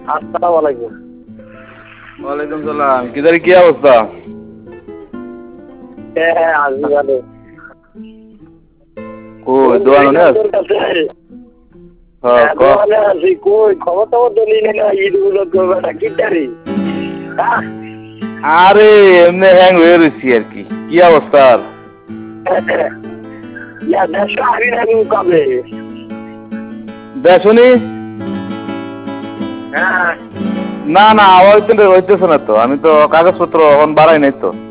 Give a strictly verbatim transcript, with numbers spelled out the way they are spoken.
আসসালামু আলাইকুম। ওয়ালাইকুম সালাম। কিদারি কি অবস্থা? হ্যাঁ হ্যাঁ আসবি ভালো। কই দোয়ানো না? হ্যাঁ ক। দোয়ানে আছি। কই খবর টবর তো নিলে না, ঈদ গুলো করবে কি তারি? আরে এমনি হ্যাং হয়ে রয়েছি আর কি। কি অবস্থা? ইয়া দেশে আবি না কবে? দেখনি? হ্যাঁ না না আওয়াজ তো হইতেছে না তো। আমি তো কাগজপত্র এখন বাড়াই নাই তো।